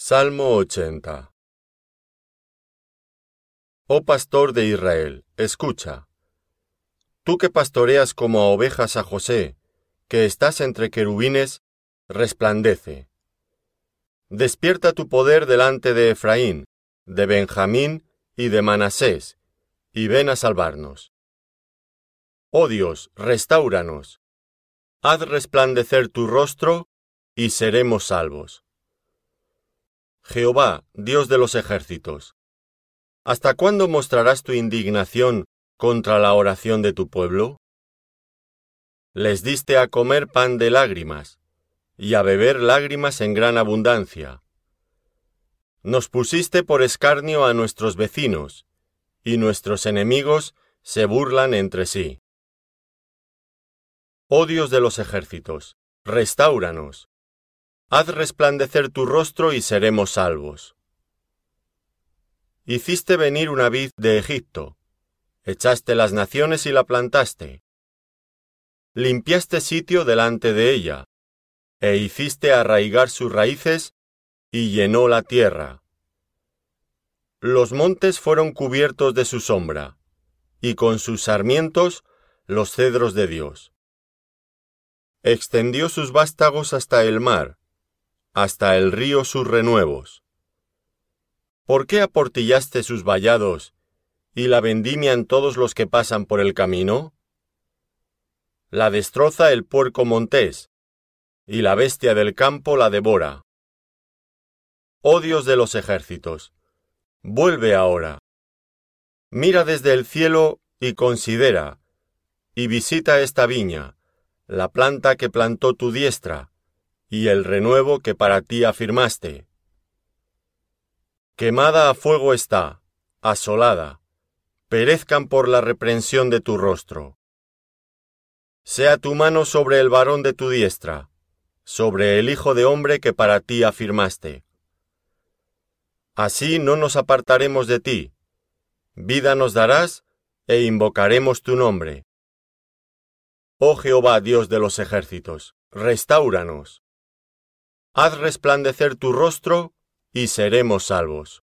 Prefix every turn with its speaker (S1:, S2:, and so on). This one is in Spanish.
S1: Salmo 80. Oh pastor de Israel, escucha. Tú que pastoreas como a ovejas a José, que estás entre querubines, resplandece. Despierta tu poder delante de Efraín, de Benjamín y de Manasés, y ven a salvarnos. Oh Dios, restáuranos. Haz resplandecer tu rostro, y seremos salvos. Jehová, Dios de los ejércitos, ¿hasta cuándo mostrarás tu indignación contra la oración de tu pueblo? Les diste a comer pan de lágrimas, y a beber lágrimas en gran abundancia. Nos pusiste por escarnio a nuestros vecinos, y nuestros enemigos se burlan entre sí. Oh Dios de los ejércitos, restáuranos. Haz resplandecer tu rostro y seremos salvos. Hiciste venir una vid de Egipto, echaste las naciones y la plantaste. Limpiaste sitio delante de ella, e hiciste arraigar sus raíces, y llenó la tierra. Los montes fueron cubiertos de su sombra, y con sus sarmientos los cedros de Dios. Extendió sus vástagos hasta el mar, hasta el río sus renuevos. ¿Por qué aportillaste sus vallados y la vendimian todos los que pasan por el camino? La destroza el puerco montés, y la bestia del campo la devora. Oh Dios de los ejércitos, vuelve ahora. Mira desde el cielo y considera, y visita esta viña, la planta que plantó tu diestra, y el renuevo que para ti afirmaste. Quemada a fuego está, asolada, perezcan por la reprensión de tu rostro. Sea tu mano sobre el varón de tu diestra, sobre el hijo de hombre que para ti afirmaste. Así no nos apartaremos de ti, vida nos darás e invocaremos tu nombre. Oh Jehová, Dios de los ejércitos, restáuranos. Haz resplandecer tu rostro y seremos salvos.